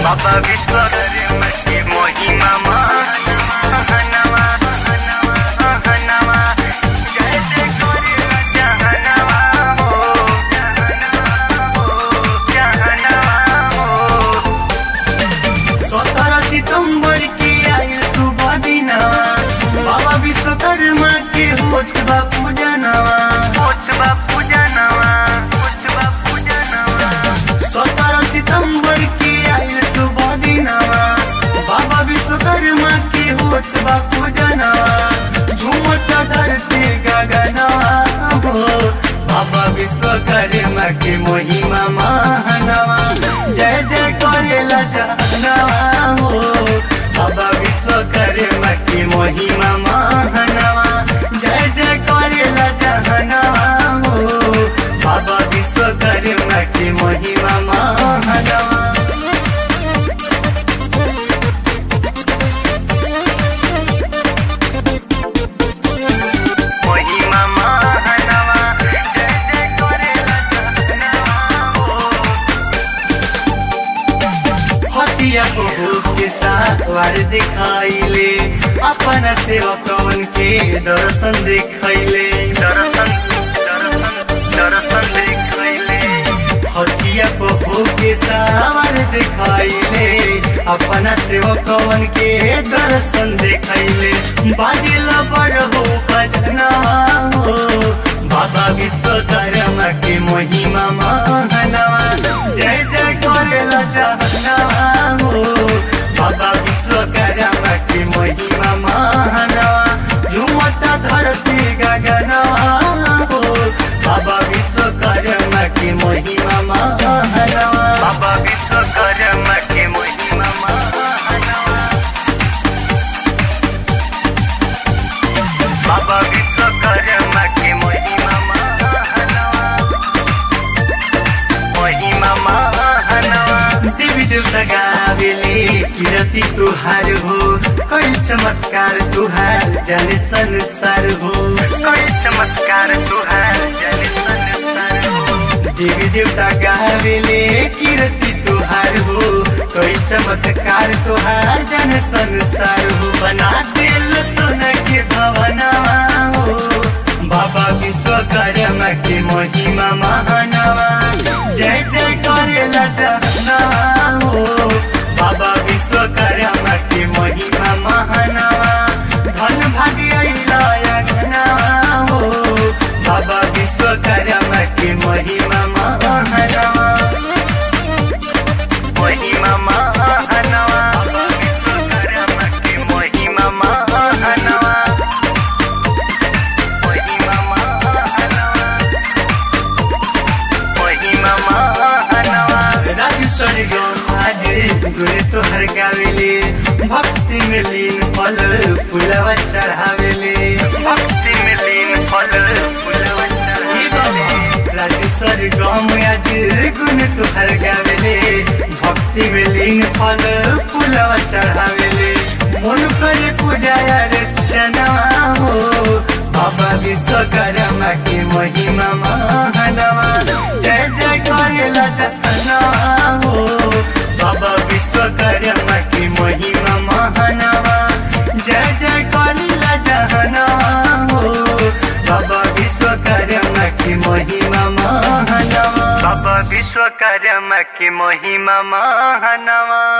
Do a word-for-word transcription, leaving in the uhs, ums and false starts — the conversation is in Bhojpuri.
बाबा विश्वकर्मा की महिमा महानवा जय जय करेला जहनवा हो जहनवा हो। सत्रह सितंबर की आयु शुभ दिनवा बाबा विश्वकर्मा के होत बा पूजनवा होत बा पूजनवा होत बा पूजनवा। सत्रह सितंबर की आयु शुभ दिनवा बाबा विश्वकर्मा के होत बा पूजनवा झूमत धरती गगनवा हो बाबा विश्वकर्मा की महिमा महानवा जय जय करेला जहनवा हो बाबा विश्वकर्मा की महिमा महानवा जय जय करेला जहनवा हो बाबा विश्वकर्मा की महिमा महानवा। महिमा महानवा जय जय करेला जहनवा हो। हटिया को भूख के साथ वार दिखाइले अपना सेवकवन के दर्शन दिखाइले दर्शन दर्शन दर्शन दिखैले हटिया को भूख के सावर दिखाइले अपना सेवकवन के दर्शन दिखाइले बाजिल बड़ हो भजनवा हो बाबा विश्वकर्मा की महिमा महानवा जय जय करेला जहनवा हो बाबा विश्वकर्मा की महिमा महानवा झूमत धरती गगनवा हो बाबा विश्वकर्मा की महिमा महानवा। बाबा विश्वकर्मा की महिमा महानवा बाबा विश्वकर्मा की महिमा महानवा महिमा महानवा। देवी देवता गावेले किरती तुहार हो कई चमत्कार तुहार जाने संसार हो कई चमत्कार तुहार जन संसार हो। देवी देवता गावेले किरती तुहार हो कई चमत्कार तुहार जन संसार हो बना दिल सोना के भवनवा हो बाबा विश्वकर्मा की महिमा महानवा जय जय करेला जहनवा हो बाबा विश्वकर्मा की महिमा महानवा धन भाग्य अइला घनवा हो बाबा विश्वकर्मा की महिमा महानवा। महिमा महानवा बाबा विश्वकर्मा की महिमा महानवा महिमा महानवा महिमा महानवा। राजेश्वर आज गुरु तोहर गावेले भक्ति में लीन फल फुलवा चढ़ावेले भक्ति में लीन फल फूलवा चढ़ावेले। राजेश्वर गम आज गुण तोहर गावेले भक्ति में लीन फल फुलवा चढ़ावेले मन पर पूजा अर्चनवा हो बाबा विश्वकर्मा की महिमा महानवा जय जय करेला जहनवा हो बाबा विश्वकर्मा की महिमा महानवा जय जय करेला जहनवा हो बाबा विश्वकर्मा की महिमा महानवा बाबा विश्वकर्मा की महिमा महानवा।